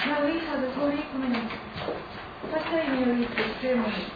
Now we have the Holy Communion. パスタによりセレモニー。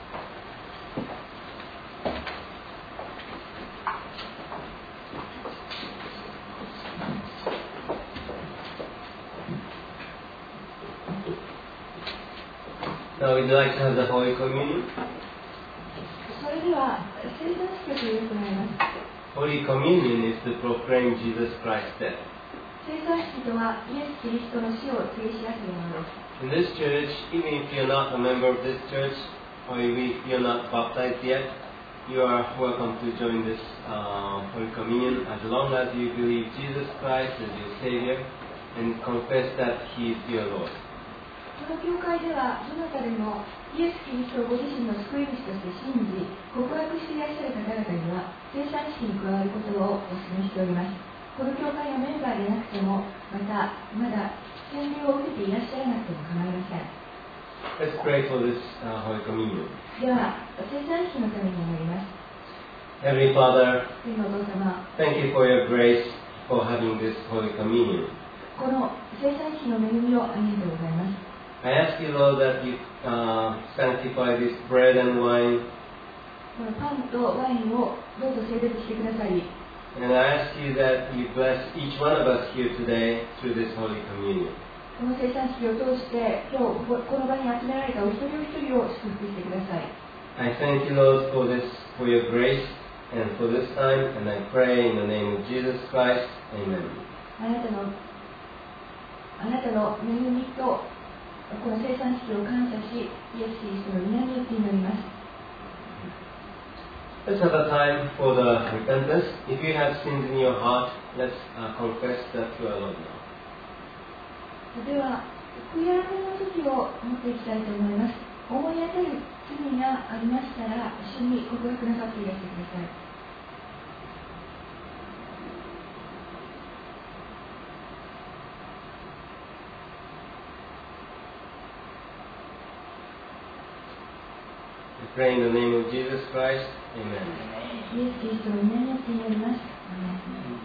Now we'd like to have the Holy Communion. それでは聖餐式を行います。 Holy Communion is to proclaim Jesus Christ's death. 聖餐式とはイエス・キリストの死を告げ知らせるものです。 In this church, even if you're not a member of this church, or even if you're not baptized yet, you are welcome to join this Holy Communion as long as you believe Jesus Christ is your Savior and confess that He is your Lord. この教会ではどなたでもイエス・キリストをご自身の救い主として信じ告白していらっしゃる方々には聖餐式に加わることをお勧めしております。この教会のメンバーでなくてもまだ洗礼を受けていらっしゃらなくても構いません。 Let's pray for this Holy Communion. では聖餐式のために祈ります。 Heavenly Father, 天のお父様、 thank you for your grace for having this Holy Communion. この聖餐式の恵みをありがとうございます。 I ask you, Lord, that you sanctify this bread and wine, このパンとワインをどうぞ聖別してください。 and I ask you that you bless each one of us here today through this Holy Communion. この聖餐式を通して今日この場に集められたお一人お一人を祝福してください。 I thank you, Lord, for your grace and for this time, and I pray in the name of Jesus Christ. Amen. あなたの恵みとこの聖餐式を感謝し、イエス・キリストの皆によって祈ります。 Let's have a time for the repentance. If you have sins in your heart, let's confess that to our Lord now. では、悔い改めの時を持っていきたいと思います。思い当たる罪がありましたら、一緒に告白なさっていらしてください。 We pray in the name of Jesus Christ. Amen. イエス・キリストの皆によって祈ります。アーメン。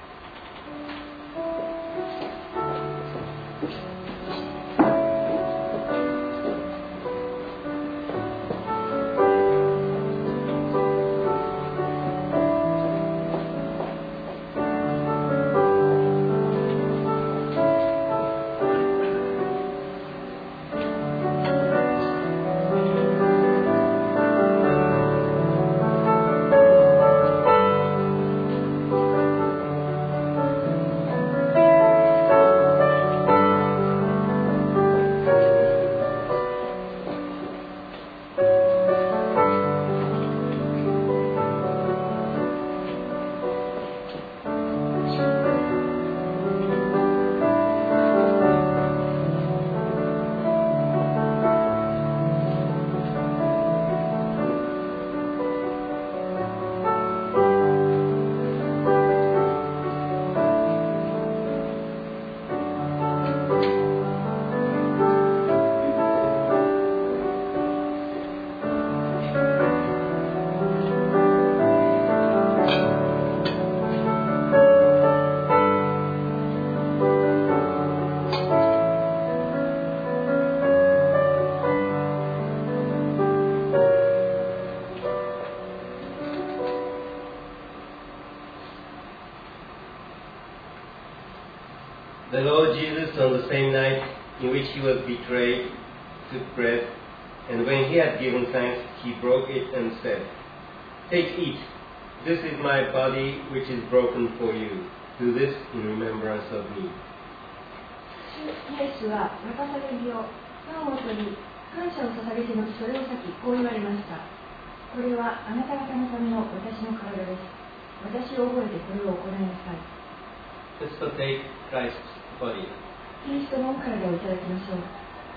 The Lord Jesus, on the same night in which he was betrayed, took bread, and when he had given thanks, he broke it and said, "Take, eat. This is my body, which is broken for you. Do this in remembrance of me." イエスは渡されるようパンを取り感謝を捧げてのそれを裂きこう言われました。これはあなた方のための私の体です。私を覚えてこれを行いなさい。 Let's partake Christ's body. キリストの御体をいただきましょう。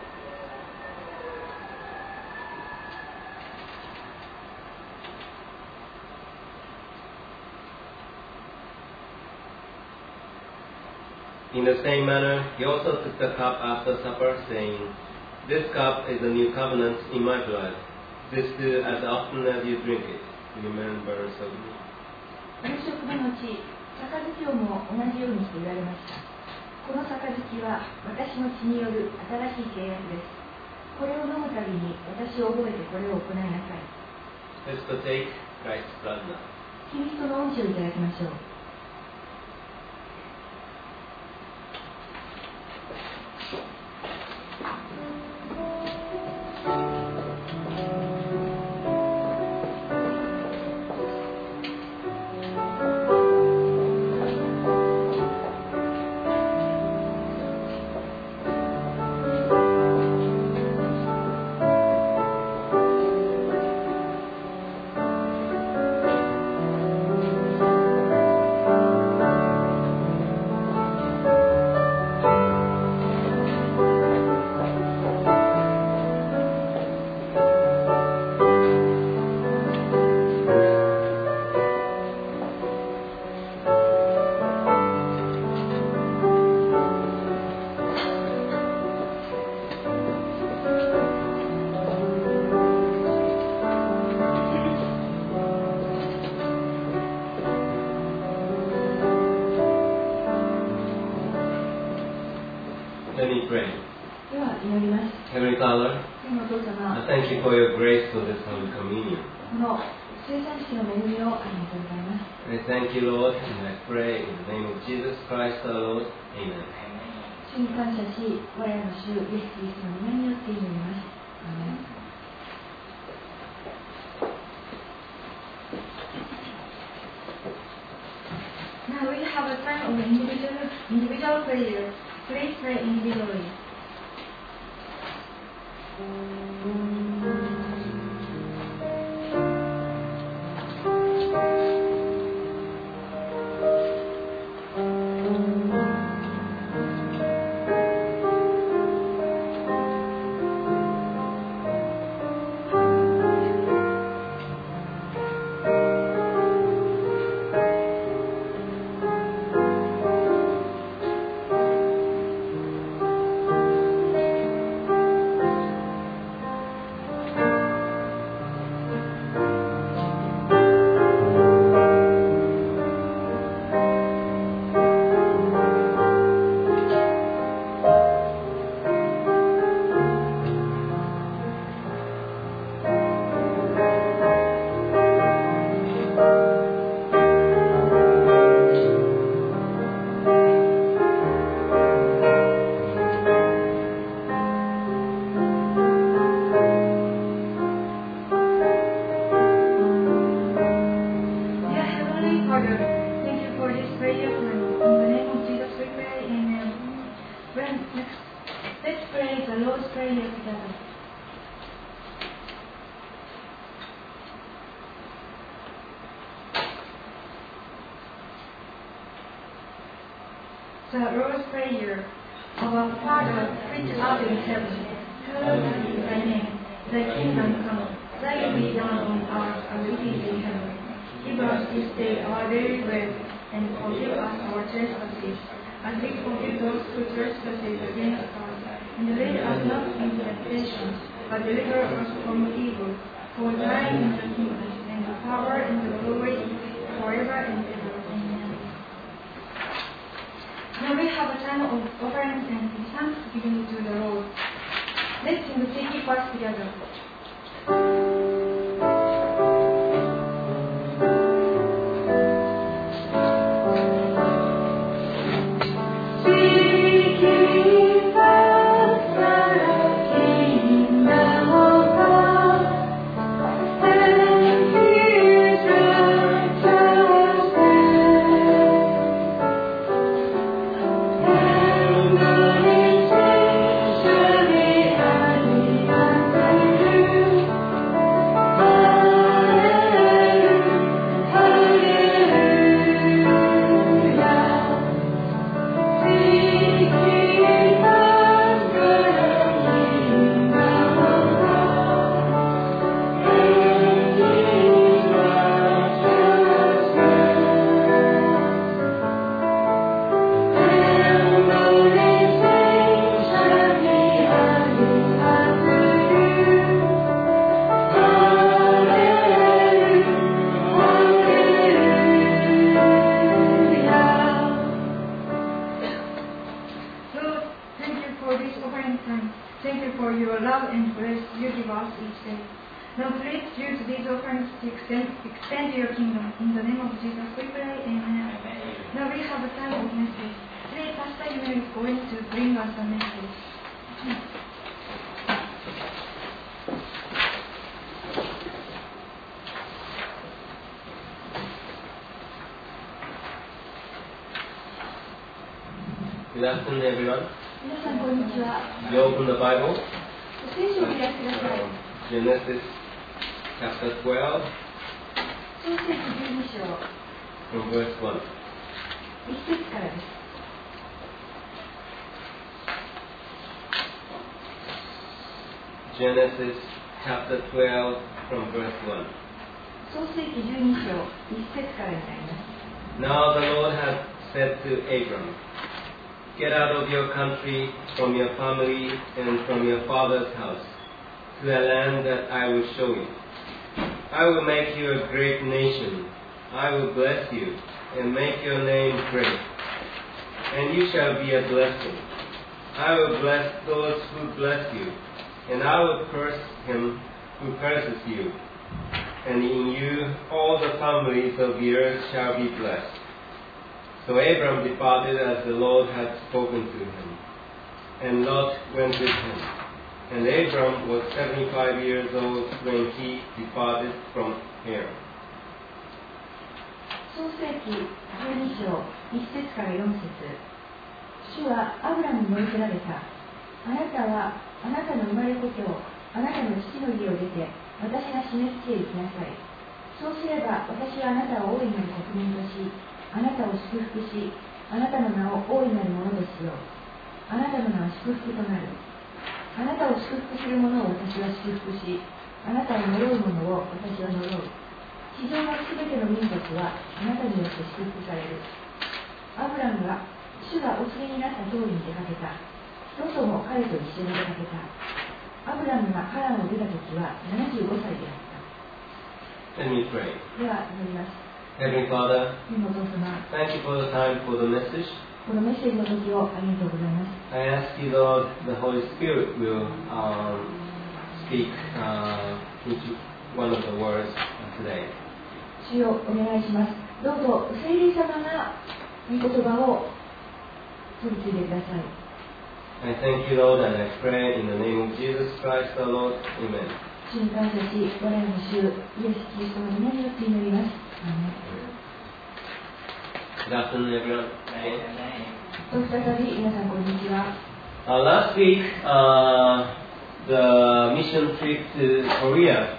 In the same manner, he also took the cup after supper, saying, "This cup is the new covenant in my blood. This do as often as you drink it, in remembrance of me." 夕食の後、杯をも同じようにして言われました。 この杯は私の血による新しい契約です。これを飲むたびに私を覚えてこれを行いなさい。 Let's partake Christ's blood now. キリストの恩師をいただきましょう。 Let me pray. では祈ります。 Heavenly Father, 天のお父様、 I thank you for your grace for this Holy Communion. この生産式の恵みをありがとうございます。 And I thank you, Lord, and I pray in the name of Jesus Christ our Lord. Amen. 主に感謝し、我らの主イエス・キリストの皆によって祈ります。アーメン。Now we have a time of individual prayer. Please pray individually. Let's pray the Lord's Prayer together. The Lord's Prayer. Our Father, which art in heaven, hallowed be thy name. Thy kingdom come, thy will be done on earth as it is in heaven. Give us this day our daily bread, and forgive us our trespasses, as we forgive those who trespass against us. And lead us not into temptation, but deliver us from evil. For thine is the kingdom, and the power, and the glory, forever and ever. Amen. Now we have a time of offerings and thanksgiving to the Lord. Let's sing the Singing Verse together. Thank you. love and grace you give us each day. Now please use these offerings to extend your kingdom. In the name of Jesus we pray, amen. Now we have a time of message. Today Pastor Himel is going to bring us a message. Good afternoon, everyone. 皆さんこんにちは。 You open the Bible, 聖書を開いてください。 Genesis chapter 12, 創世記12章 from verse 1. 1節からです。 Genesis chapter 12, from verse 1. 創世記12章1節からになります。 Now the Lord had said to Abram, Get out of your country, from your family, and from your father's house, to a land that I will show you. I will make you a great nation. I will bless you, and make your name great. And you shall be a blessing. I will bless those who bless you, and I will curse him who curses you. And in you all the families of the earth shall be blessed. So Abram departed as the Lord had spoken to him, and Lot went with him. And Abram was 75 years old when he departed from Haran. 創世記12章1節から4節。主はアブラムに命じられた。あなたはあなたの生まれ故郷、あなたの父の家を出て、私が示す地へ行きなさい。そうすれば私はあなたを大いなる国民とし、あなたを祝福し、あなたの名を大いなるものとしよう。あなたの名は祝福となる。あなたを祝福する者を私は祝福し、あなたを呪う者を私は呪う。地上のすべての民族はあなたによって祝福される。アブラムは主がお告げになった通りに出かけた。ロトも彼と一緒に出かけた。アブラムがハランを出た時は75歳であった。 Let me pray. では祈ります。 Heavenly Father, 天のお父様、 thank you for the time for the message. このメッセージの時をありがとうございます。 I ask you, Lord, the Holy Spirit will speak each one of the words today. 主よお願いします。どうぞ聖霊様が御言葉を取り継いでください。 I thank you, Lord, and I pray in the name of Jesus Christ, our Lord. Amen. 主に感謝し、我らの主イエス・キリストの皆によって祈ります。アーメン。 Good afternoon, everyone. 再び皆さんこんにちは。 Last week, the mission trip to Korea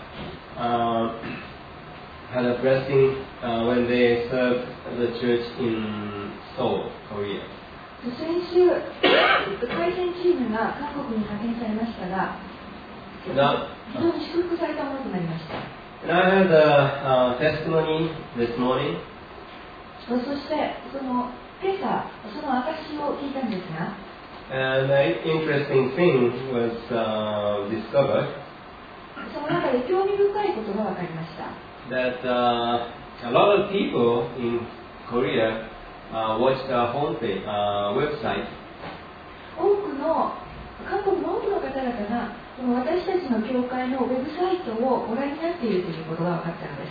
had a blessing when they served the church in Seoul, Korea. 先週、海鮮チームが韓国に派遣されましたが、非常に祝福されたものとなりました。 And I had a testimony this morning. そして今朝、その証を聞いたんですが、 And an interesting thing was discovered その中で興味深いことが分かりました。 that a lot of people in Korea watched our homepage, website. 韓国の多くの方々がこの私たちの教会のウェブサイトをご覧になっているということが分かったのです。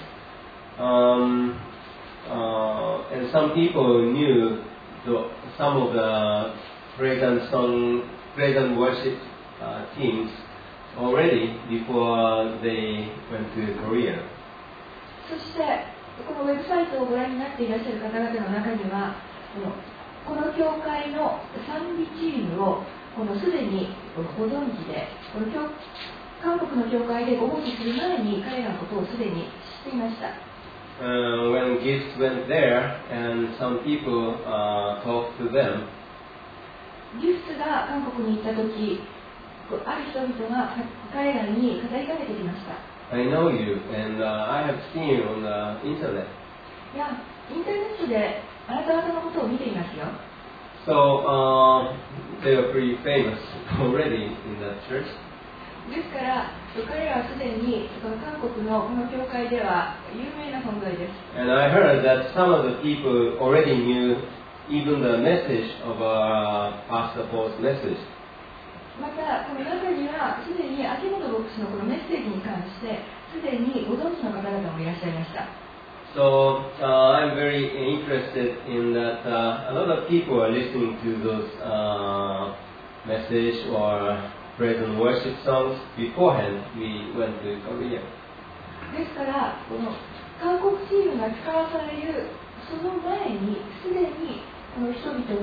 And some people knew some of the praise and worship teams already before they went to Korea. そしてこのウェブサイトをご覧になっていらっしゃる方々の中にはこの教会の賛美チームをすでにご存知で韓国の教会でご奉仕する前に彼らのことをすでに知っていました。 When gifts went there and some people talked to them, ギフスが韓国に行った時、ある人々が彼らに語りかけてきました。 I know you and I have seen you on the internet. いや、インターネットであなた方のことを見ていますよ。 So they were pretty famous already in that church. ですから彼らはすでに韓国のこの教会では有名な存在です。 And I heard that some of the people already knew even the message of Pastor Paul's message. またこの中にはすでに秋元牧師のこのメッセージに関してすでにご存知の方々もいらっしゃいました。 So I'm very interested in that a lot of people are listening to those message or praise and worship songs beforehand we went to Korea. ですからこの韓国チームが使わされるその前にすでにこの人々の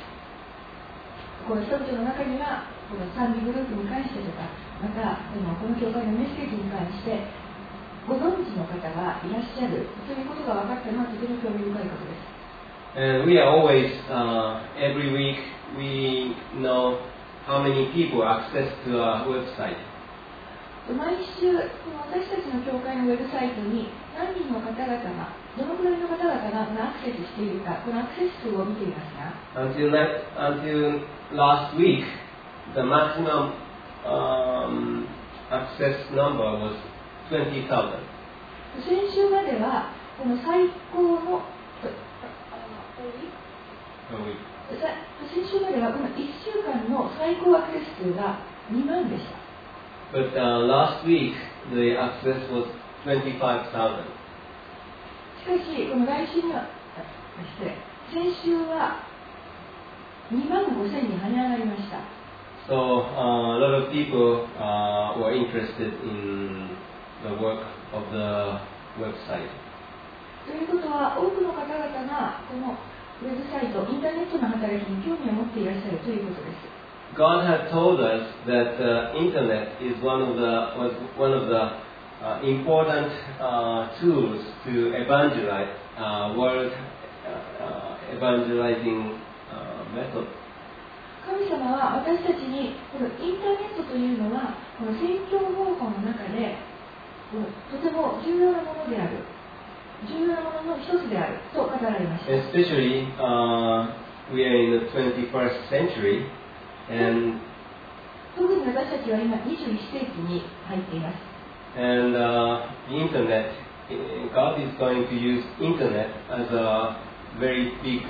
中にはこの賛美グループに関してとかまたこの教会のメッセージに関してご存知の方がいらっしゃるということが分かったのはとても興味深いことです。 And we are always, every week, we know how many people access to our website. 毎週、この私たちの教会のウェブサイトに何人の方々が、どのくらいの方々がアクセスしているか、このアクセス数を見ていますが、 Until last week, the maximum access number was 20,000. 先週までは、この最高の、先週まではこの1週間の最高アクセス数が2万でした。 But last week, the access was 25,000. しかし、この来週には、先週は2万5,000に跳ね上がりました。 So a lot of people were interested in the work of the website. ということは、多くの方々がこのウェブサイト、インターネットの働きに興味を持っていらっしゃるということです。 God had told us that the internet is one of the important tools to evangelize, world evangelizing method. 神様は私たちにこのインターネットというのはこの宣教方法の中でとても重要なものである、重要なものの一つであると語られました。 Especially we are in the 21st century, and 特に私たちは今21世紀に入っています。 And the internet, God is going to use internet as a very big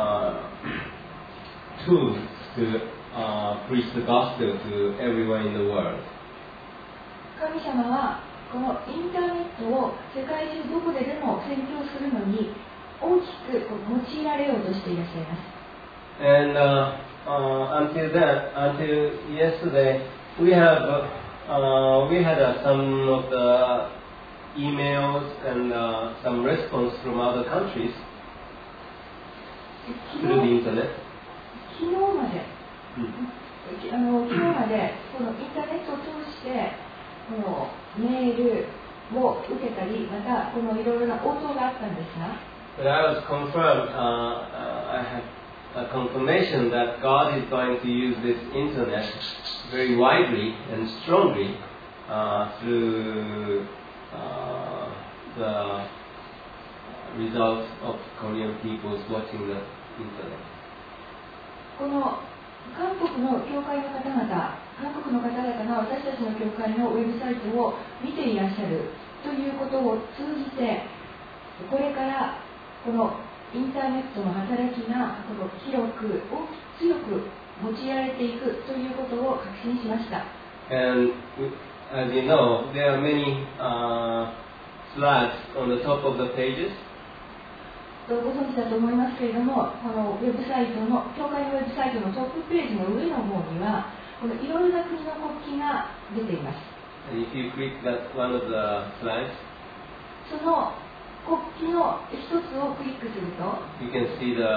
tool to preach the gospel to everyone in the world. 神様はこのインターネットを世界中どこででも宣教するのに大きく用いられようとしていらっしゃいます。 And until yesterday, we had some of the emails and some response from other countries through the internet. 昨日までこのインターネットを通してこのメールを受けたり、またこのいろいろな応答があったんですが、 But I was confirmed. I had a confirmation that God is going to use this internet very widely and strongly through the results of Korean people's watching the internet. この韓国の教会の方々、韓国の方々が私たちの教会のウェブサイトを見ていらっしゃるということを通じて、これからこのインターネットの働きがこの広く強く用いられていくということを確信しました。 And as you know, there are many flags on the top of the pages. ご存知だと思いますけれども、このウェブサイトの教会のウェブサイトのトップページの上の方にはこのいろいろな国の国旗が出ています。 And if you click that one of the flags, その国旗の一つをクリックすると、 you can see the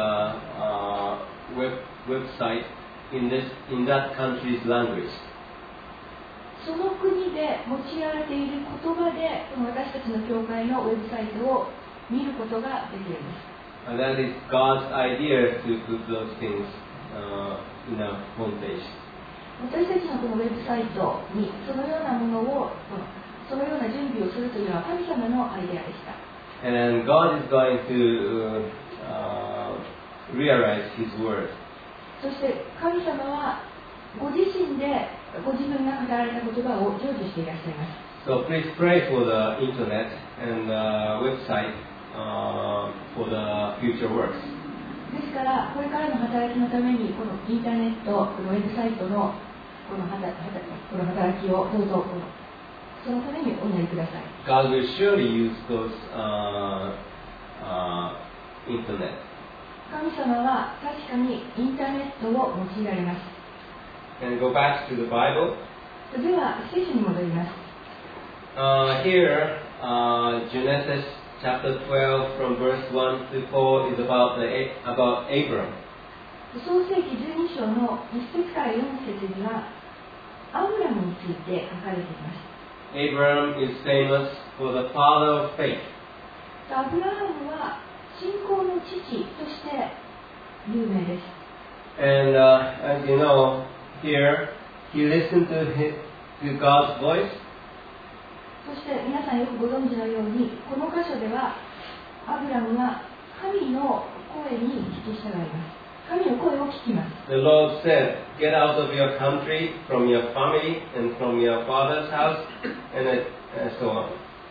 website in that country's language. その国で用いられている言葉で私たちの教会のウェブサイトを見ることができるんです。 And that is God's idea to put those things in a homepage. 私たちのこのウェブサイトにそのようなものを、そのような準備をするというのは神様のアイデアでした。 And God is going to realize His word. そして神様はご自身でご自分が語られた言葉を成就していらっしゃいます。 So please pray for the internet and the website for the future works. ですからこれからの働きのためにこのインターネット、このウェブサイトのここの働きをどうぞそのためにお祈りください。 God will surely use those internet. 神様は確かにインターネットを用いられます。 And go back to the Bible. では聖書に戻ります。 Here, Genesis chapter 12 from verse 1 to 4 is about Abram. 創世記12章の1節から4節にはアブラムについて書かれています。 Abram is famous for the father of faith. アブラハムは信仰の父として有名です。 And as you know, here he listened to God's voice. そして皆さんよくご存知のようにこの箇所ではアブラムは神の声に聞き従います。神の声を聞きます。 The Lord said, "Get out of your country, from your family, and from your father's house," and so on.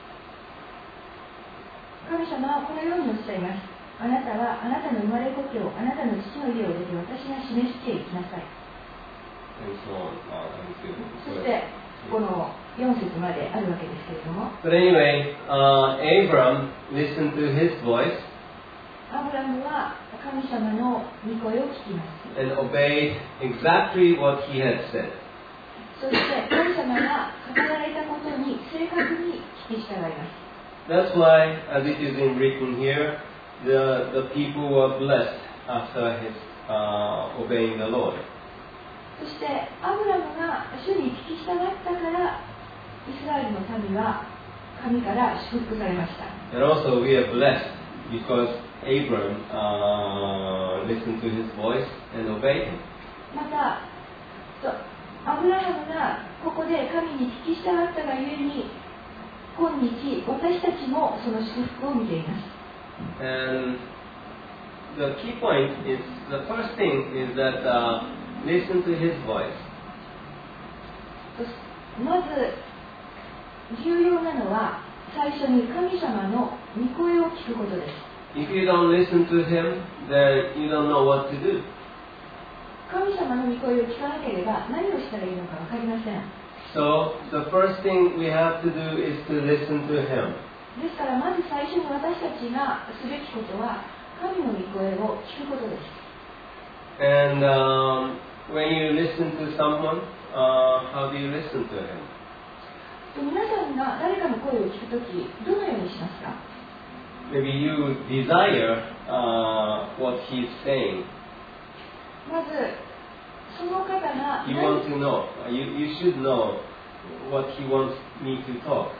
神様はこのようにおっしゃいます。あなたはあなたの生まれ故郷、あなたの父の家を出て私が示していきなさい。 And so on. そしてこの4節まであるわけですけれども、 But anyway, Abram listened to his voice アブラムは神様の御声を聞きます。 and obeyed exactly what he had said. そして神様が語られたことに正確に聞き従います。 That's why, as it is written here, the people were blessed after his obeying the Lord. そしてアブラムが主に聞き従ったからイスラエルの民は神から祝福されました。 And also we are blessed because Abram listened to his voice and obeyed him. またアブラハムがここで神に聞き従ったがゆえに今日私たちもその祝福を見ています。 And the key point is, the first thing is that listen to his voice. まず重要なのは最初に神様の御声を聞くことです。 If you don't listen to him, then you don't know what to do. 神様の御声を聞かなければ何をしたらいいのか分かりません。 So the first thing we have to do is to listen to him. ですからまず最初に私たちがすべきことは神の御声を聞くことです。 And when you listen to someone, how do you listen to him? 皆さんが誰かの声を聞くときどのようにしますか？ Maybe you desire what he's saying. まずその方が You want to know. You should know what he wants me to talk.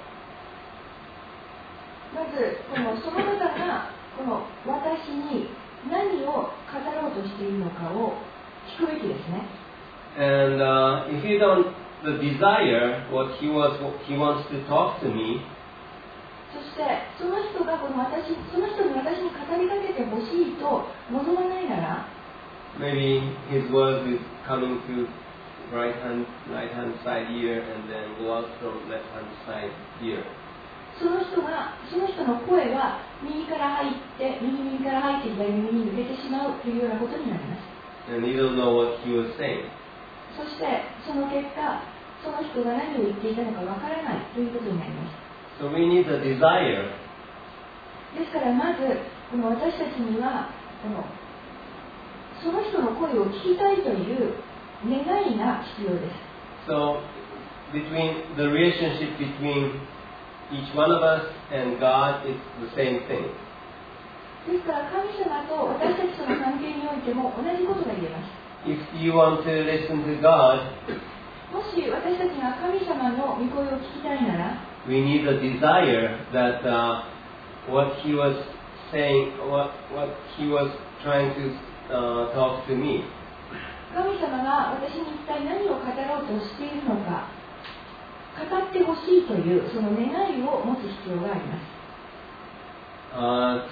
まずその方がこの私に何を語ろうとしているのかを聞くべきですね。 And if you don't desire what he wants to talk to me, そしてその人がその人に私に語りかけてほしいと望まないなら maybe his word is coming to right hand side ear and then go out from left hand side ear. その人の声は右から入って右から入って左耳に抜けてしまうというようなことになります。 And you don't know what he was saying. そしてその結果その人が何を言っていたのかわからないということになります。 So we need a desire. ですからまずこの私たちにはその人の声を聞きたいという願いが必要です。 So the relationship between each one of us and God is the same thing. ですから神様と私たちとの関係においても同じことが言えます。 If you want to listen to God, もし私たちが神様の御声を聞きたいなら we need a desire that what he was saying, what he was trying to talk to me. 神様が私に一体何を語ろうとしているのか語ってほしいというその願いを持つ必要があります。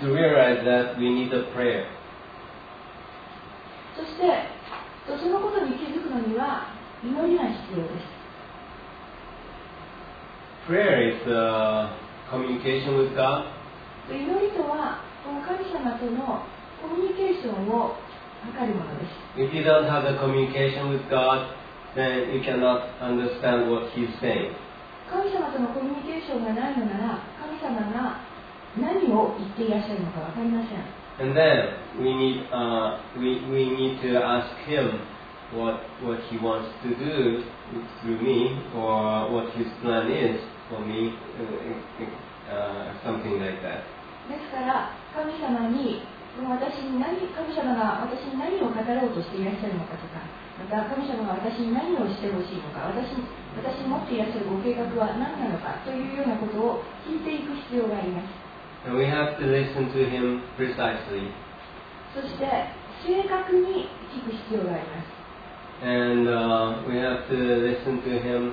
To realize that we need a prayer. そしてそのことに気づくのには祈りが必要です。 Prayer is communication with God. 祈りとはこの神様とのコミュニケーションを図るものです。 If you don't have the communication with God, then you cannot understand what he's saying. 神様とのコミュニケーションがないのなら、神様が何を言っていらっしゃるのかわかりません。 And then we need to ask him what he wants to do through me, or what his plan is for me, something like that. ですから神様に神様が私に何を語ろうとしていらっしゃるのかとか、また神様が私に何をしてほしいのか、私に持っていらっしゃるご計画は何なのかというようなことを聞いていく必要があります。 And we have to listen to him precisely. そして正確に聞く必要があります。 And we have to listen to him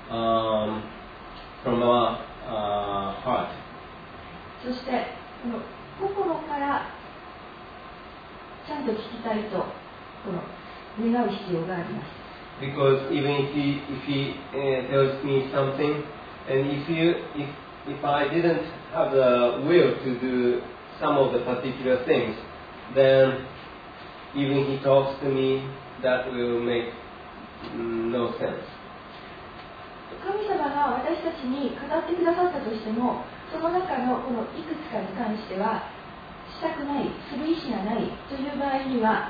from our heart. そしてこの心からちゃんと聞きたいと願う必要があります。 Because even if he tells me something, and if I didn't have the will to do some of the particular things, then even he talks to me, that will make no sense. 神様が私たちに語ってくださったとしても、その中のこのいくつかに関してはしたくない、する意思がないという場合には、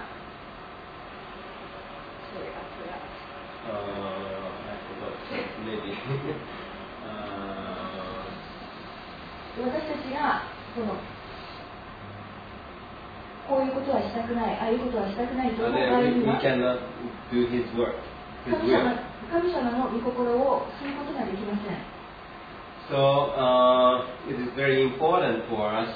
maybe. 私たちがこういうことはしたくない、ああいうことはしたくないという場合には、神様の御心をすることができません。 So it is very important for us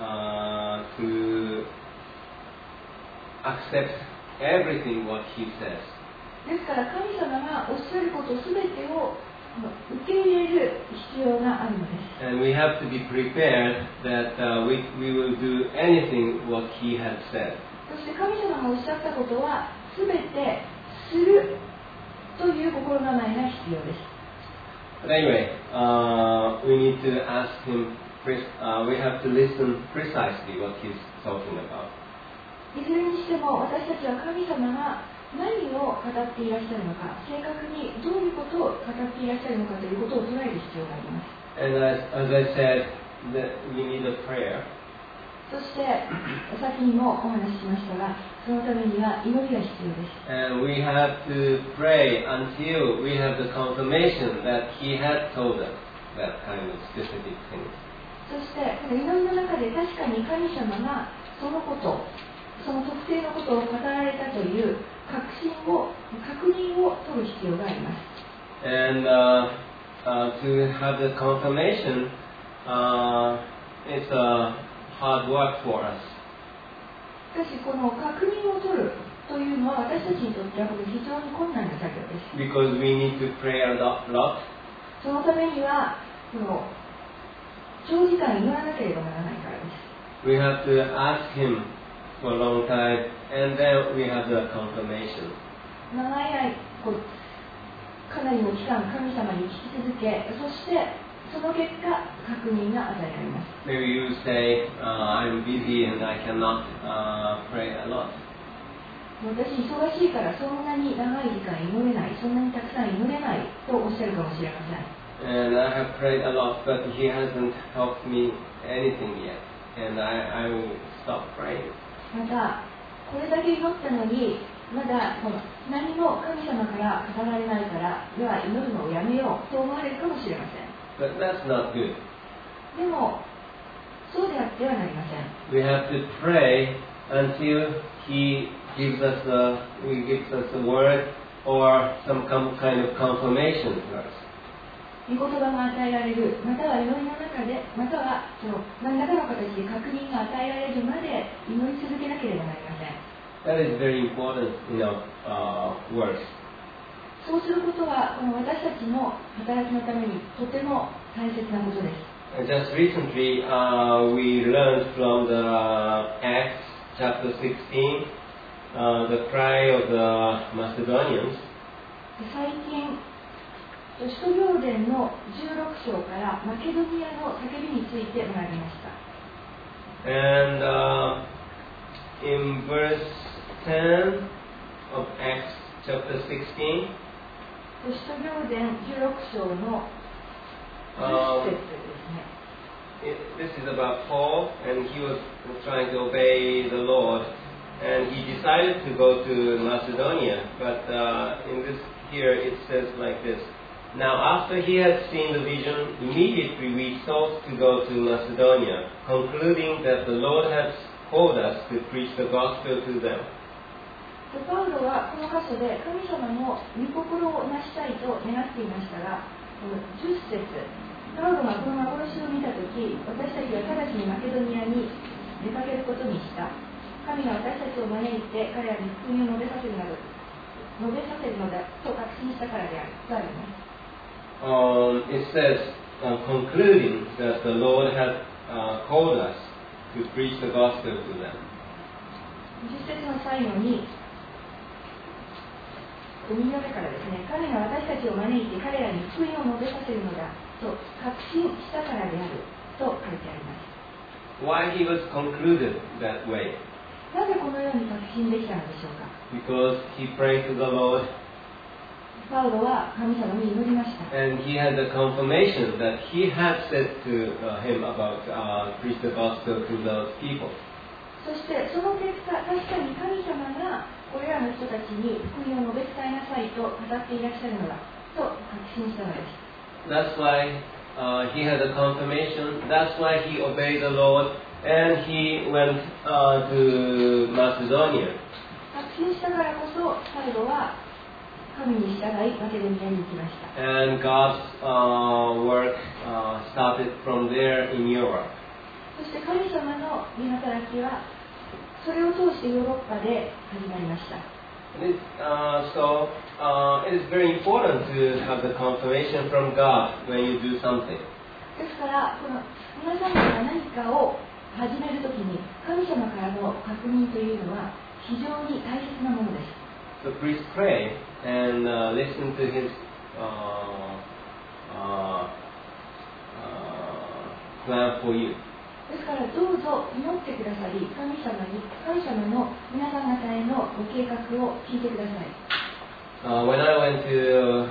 to accept everything what he says. ですから神様がおっしゃることすべてを受け入れる必要があるのです。 And we have to be prepared that we will do anything what he has said. そして神様がおっしゃったことはすべてするという心構えが必要です。 But anyway, we need to ask him. We have to listen precisely what he's talking about. いずれにしても私たちは神様が何を語っていらっしゃるのか、正確にどういうことを語っていらっしゃるのかということを捉える必要があります。 And as I said, we need a prayer. そして先にもお話ししましたが、そのためには祈りが必要です。 And we have to pray until we have the confirmation that he had told us that kind of specific thing. そしてこの祈りの中で確かに神様がそのこと、その特定のことを語られたという確認を取る必要があります。 And to have the confirmation, it's a hard work for us. しかしこの確認を取るというのは私たちにとっては非常に困難な作業です。 Because we need to pray a lot. そのためには長時間祈らなければならないからです。 We have to ask him for a long time, and then we have the confirmation. 長い間かなりの期間神様に聞き続け、そしてその結果確認が与えられます。 Maybe you say, I'm busy and I cannot pray a lot. 私忙しいからそんなに長い時間祈れない、そんなにたくさん祈れないとおっしゃるかもしれません。 And I have prayed a lot, but he hasn't helped me anything yet, and I will stop praying. またこれだけ祈ったのにまだ何も神様から語られないからでは祈るのをやめようと思われるかもしれません。 But that's not good. でもそうであってはなりません。 We have to pray until he gives us a word or some kind of confirmation to us. 御言葉が与えられる、または祈りの中で、または何らかの形で確認が与えられるまで祈り続けなければなりません。 That is very important in our works. そうすることは私たちの働きのためにとても大切なことです。 Just recently, we learned from the Acts chapter 16, the cry of the Macedonians. 最近使徒行伝の16章からマケドニアの叫びについて学びました。 And in verse 10 of Acts chapter 16, 使徒行伝16章の10節ですね。 This is about Paul, and he was trying to obey the Lord, and he decided to go to Macedonia. But in this here it says like this: Now after he had seen the vision, immediately we sought to go to Macedonia, concluding that the Lord had called us to preach the gospel to them. パウロはこの箇所で神様の御心をなしたいと願っていましたが、この10節、パウロがこの幻を見たとき、私たちは直ちにマケドニアに出かけることにした。神が私たちを招いて彼らに福音を述べさせるのだと確信したからである。とあります。 It says, concluding that the Lord had called us to preach the gospel to them. 10節の最後に、2行目からですね、神が私たちを招いて彼らに福音を述べさせるのだと確信したからであると書いてあります。 Why he was concluded that way? なぜこのように確信できたのでしょうか。 Because he prayed to the Lord, パウロは神様に祈りました。 and he had the confirmation that he had said to him about preach the gospel to those people. そしてその結果、確かに神様がこれらの人たちに福音を述べ伝えなさいと語っていらっしゃるのだと確信したのです。 That's why he had a confirmation. That's why he obeyed the Lord, and he went to Macedonia. 確信したからこそ、パウロは神に従いマケドニアに行きました。 And God's work started from there in Europe. そして神様の御働きはそれを通してヨーロッパで始まりました。 So it is very important to have the confirmation from God when you do something. ですからこの皆さんが何かを始めるときに神様からの確認というのは非常に大切なものです。 So please pray and listen to His plan for you. ですからどうぞ祈ってくださり、神様の皆さん方へのご計画を聞いてください。 When I went to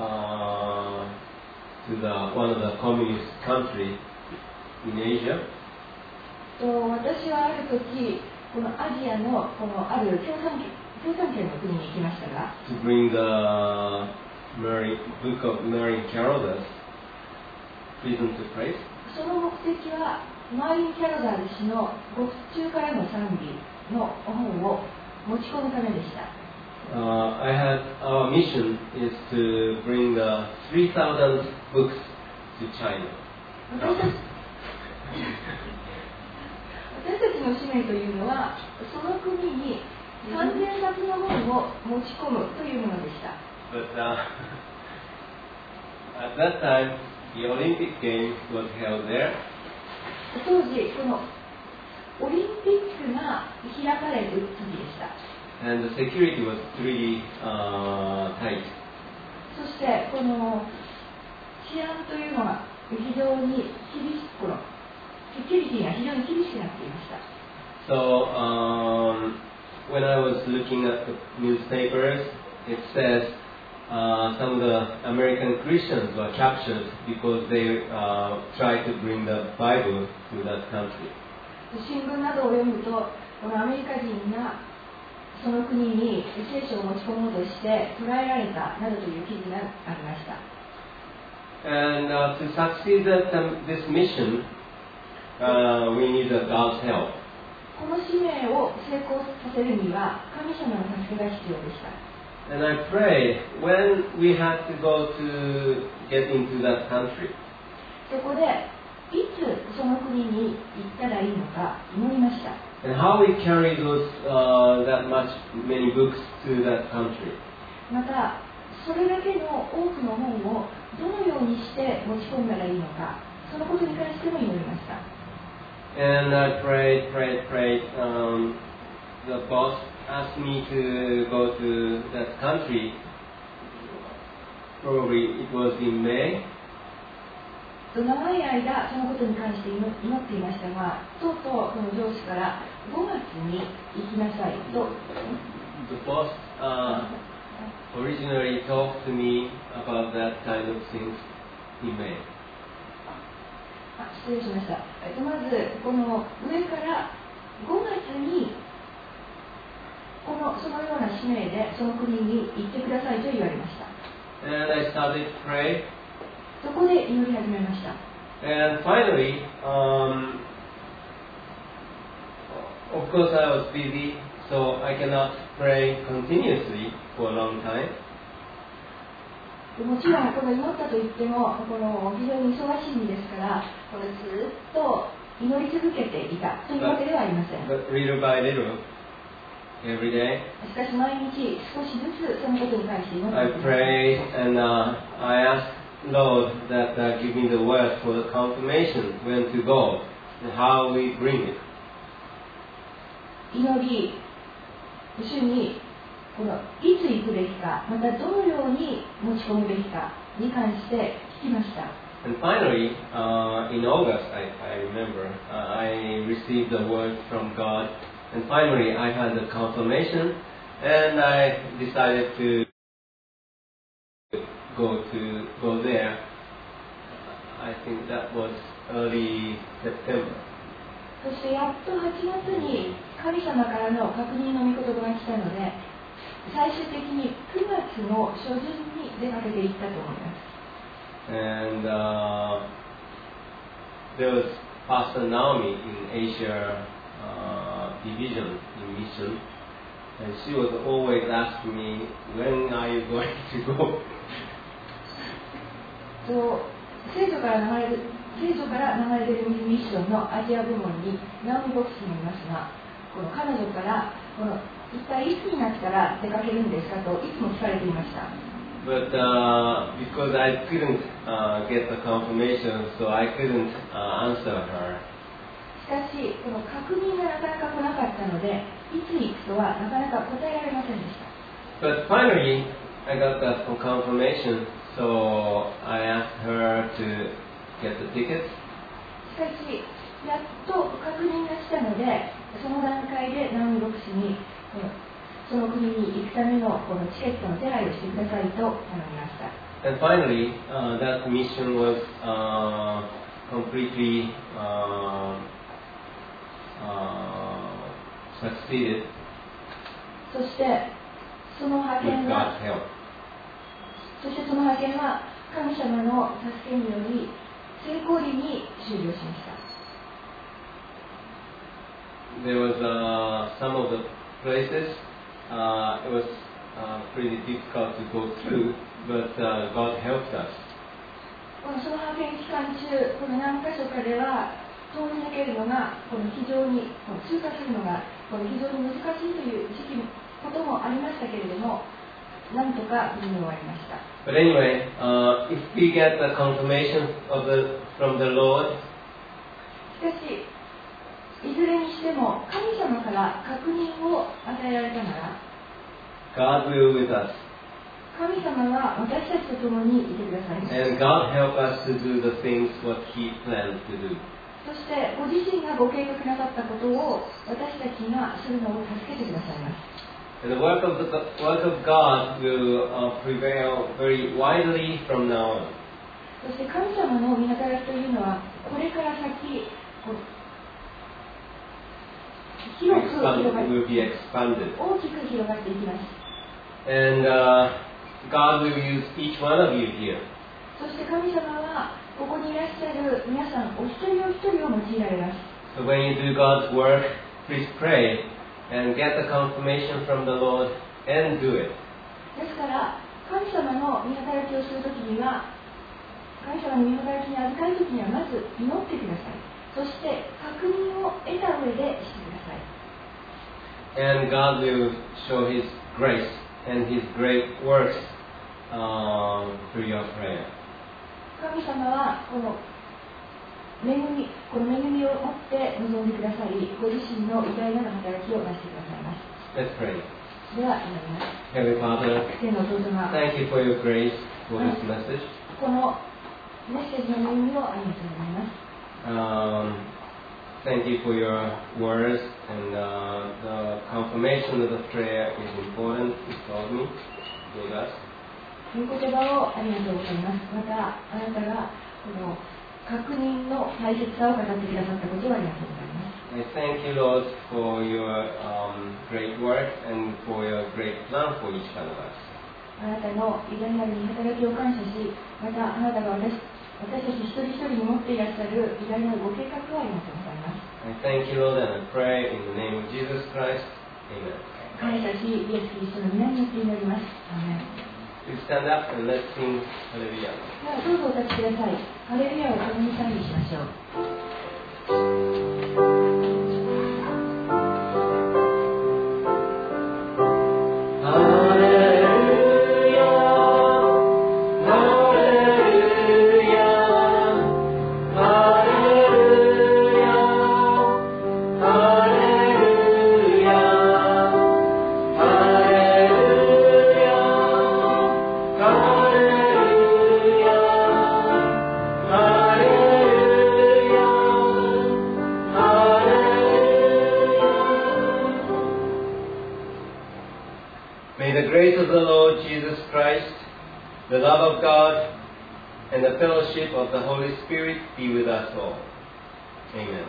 one of the communist countries in Asia, 私はある時、このアジアのこのある共産圏の国に行きましたが、 to bring the book of Mary Carolus, Prison to Praise. その目的はマーリン・キャロザール氏の獄中からの賛美の本を持ち込むためでした。 Our mission is to bring the 3,000 books to China. 私たちの使命というのは、その国に3000冊の本を持ち込むというものでした。 But at that time, the Olympic Games was held there. 当時、このオリンピックが開かれる時でした。 And the security was pretty tight. そして、この治安というのが非常に厳しく、セキュリティが非常に厳しくなっていました。 So when I was looking at the newspapers, it says some of the American Christians were captured because they tried to bring the Bible to that country. 新聞などを読むと、このアメリカ人がその国に聖書を持ち込もうとして捕らえられたなどという記事がありました。 And to succeed at this mission, we need God's help. この使命を成功させるには神様の助けが必要でした。 And I pray when we had to go to get into that country. そこでいつその国に行ったらいいのか祈りました。 And how we carry that many books to that country. またそれだけの多くの本をどのようにして持ち込んだらいいのか、そのことに関しても祈りました。 And I prayed. The boss asked me to go to that country. Probably it was in May. 長い間そのことに関して祈っていましたが、とうとうこの上司から5月に行きなさいと。 The boss originally talked to me about that kind of things in May. 失礼しました。まずこの上から5月にそのような使命でその国に行ってくださいと言われました。 And I started to pray. そこで祈り始めました。 And finally, of course I was busy, so I cannot pray continuously for a long time. もちろんこの祈ったといっても非常に忙しいんですからずっと祈り続けていたというわけではありません。 But little by little, every day, しかし毎日少しずつそのことに関して祈って I います。 prayed and I asked Lord that give me the word for the confirmation when to go and how we bring it. 祈り、主にいつ行くべきか、またどのように持ち込むべきかに関して聞きました。 And finally, in August, I remember, I received a word from God, and finally I had the confirmation, and I decided to go there. I think that was early September. そしてやっと8月に神様からの確認の御言葉が来たので、最終的に9月の初旬に出かけていったと思います。 And there was Pastor Naomi in Asia division in mission, and she was always asking me, when are you going to go? 聖書から流れているミッションのアジア部門にナオミ牧師がいますが、彼女から一体いつになったら出かけるんですかといつも聞かれていました。 But because I couldn't get the confirmation, so I couldn't answer her. しかし、確認がなかなか来なかったので、いつ行くとはなかなか答えられませんでした。 But finally, I got that confirmation, so I asked her to get the tickets. しかし、やっと確認が来たので、その段階でナオミ牧師にその国に行くためのチケットの手配をしてくださいと頼みました。 And finally, that mission was completely succeeded そしてその派遣 with は God's help. 神様の助けにより成功裏に終了しました。 There was some of the places it was pretty difficult to go through, but God helped us. その派遣期間中、何か所かでは通り抜けるのが非常に通過するのが非常に難しいということもありましたけれども、なんとか無事に終わりました。 But anyway, if we get the confirmation from the Lord, しかし、いずれにしても神様から確認を与えられたなら、 God will be with us. 神様は私たちと共にいてくださいます。 And God help us to do the things what He planned to do. そしてご自身がご計画なさったことを私たちがするのを助けてくださいます。 And the work of God will prevail very widely from now on. そして神様の御働きというのはこれから先広く広がって will be expanded. 大きく広がっていきます。 And God will use each one of you here. そして神様はここにいらっしゃる皆さんお一人お一人を用いられます。 So when you do God's work, please pray and get the confirmation from the Lord and do it. ですから神様の御働きをするときには、神様の御働きに預かるときにはまず祈ってください。そして確認を得た上でしてください。 And God will show His grace and His great works through your prayer. 神様はこの恵みを持って臨んでくださり、ご自身の偉大なる働きをなしてくださいます。 Let's pray. では祈ります。 Heavenly Father, 天のお父様、 thank you for your grace for this message. このメッセージの恵みをありがとうございます。 Thank you for your words, and the confirmation of the prayer is important. You told me, told us. 御言葉をありがとうございます。また、あなたがこの確認の大切さを語ってくださったことをありがとうございます。 I thank you, Lord, for your great work and for your great plan for each one of us. あなたの偉大なる御働きを感謝し、またあなたが私たち一人一人に持っていらっしゃる偉大なるご計画をありがとうございます。 I thank you, Lord, and I pray in the name of Jesus Christ. Amen. 感謝し、イエス・キリストの皆によって祈ります。アーメン。 Please stand up and let's sing Hallelujah. ではどうぞお立ちください。ハレルヤを共に賛美しましょう。 May the grace of the Lord Jesus Christ, the love of God, and the fellowship of the Holy Spirit be with us all. Amen.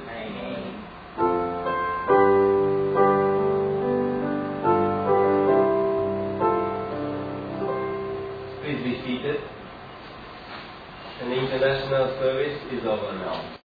Please be seated. An international service is over now.